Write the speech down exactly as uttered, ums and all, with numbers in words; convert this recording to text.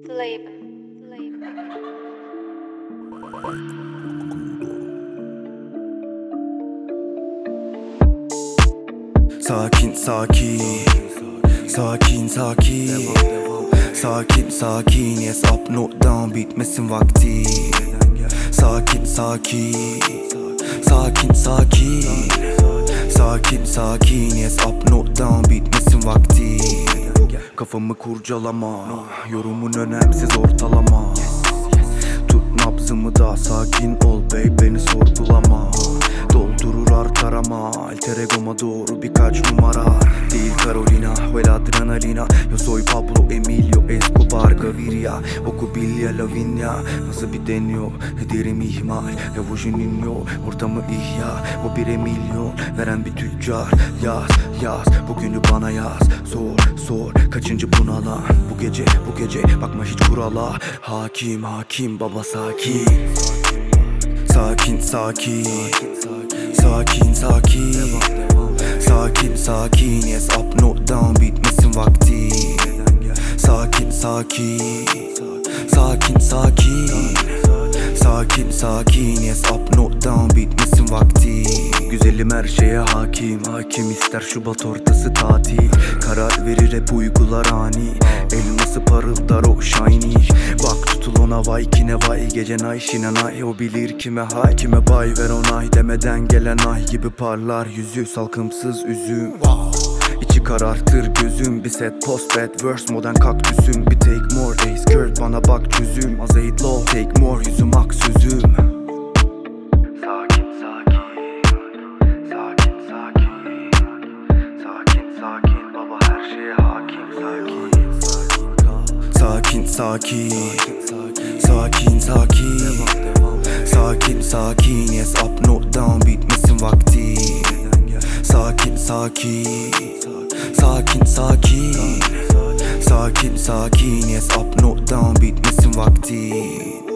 Flavor. Flavor. Sakin sakin, sakin sakin, sakin sakin. Yes up not down, bitmesin vakti. Sakin sakin, sakin sakin, sakin sakin. Yes up not down, bitmesin vakti. Kafamı kurcalama, yorumun önemsiz ortalama. Tut nabzımı da sakin ol bey, beni sorgulama. Doldurur artar ama alter egoma doğru birkaç numara. Değil Carolina vel adrenalina. Yo soy Pablo Emilio Escobar Gaviria Oku Bilya Lavinia. Nasıl bir deniyor ederim ihmal. Yavujuninho ortamı ihya. O bir milyon veren bir tüccar. Yaz yaz bugünü bana yaz. Sor sor kaçıncı bunalan. Bu gece bu gece bakma hiç kurala. Hakim hakim baba sakin. Sakin sakin, sakin sakin, sakin sakin. Yes up not down, bitmesin vakti. Sakin sakin, sakin sakin, sakin sakin. Yes up not down, bitmesin vakti. Güzelim her şeye hakim, hakim ister Şubat ortası tatil. Karar verir hep uygular ani. Elması parıldar o shiny. Bak tutul ona vay kine vay. Gece nay şinanay. O bilir kime hay kime bay. Ver onay demeden gelen ay gibi parlar yüzü. Salkımsız üzüm İçi karartır gözüm. Bir set post bad verse modern kaktüsüm. Bir take more ace skirt bana bak çözüm. Az eight low take more yüzüm ak sözüm. Sakin sakin, sakin sakin, sakin sakin. Yes up not down, bitmesin vakti. Sakin sakin, sakin sakin, sakin sakin. Yes up not down, bitmesin vakti.